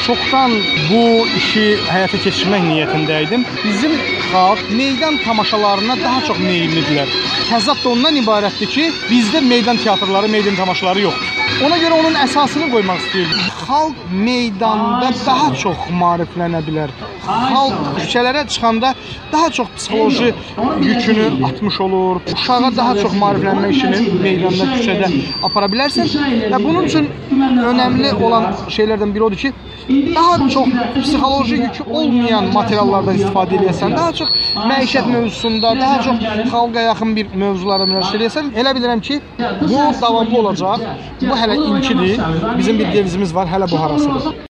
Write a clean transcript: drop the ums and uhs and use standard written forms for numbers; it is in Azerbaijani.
çoxdan bu işi həyata keçirmək niyyətindəydim. Bizim xalq meydan tamaşalarına daha çox meyillidirlər. Təzad da ondan ibarətdir ki, bizdə meydan teatrları, meydan tamaşaları yoxdur. Ona görə onun əsasını qoymaq istəyirdim. Xalq meydanda daha çox maariflənə bilər. Xalq küçələrə çıxanda daha çox psixoloji yükünü atmış olur. Uşağa daha çox maariflənmə işini meydanda, küçədə apara bilərsən. Və bunun üçün önəmli olan şeylərdən biri odur ki, daha çox psixoloji yükü olmayan materiallardan istifadə edəsən, daha çox məişət mövzusunda, daha çox xalqa yaxın bir mövzulara müraciət edəsən. Elə bilirəm ki, bu davamlı olacaq. Bu hələ ilkidir. Bizim bir devizimiz var, hələ bu harasıdır.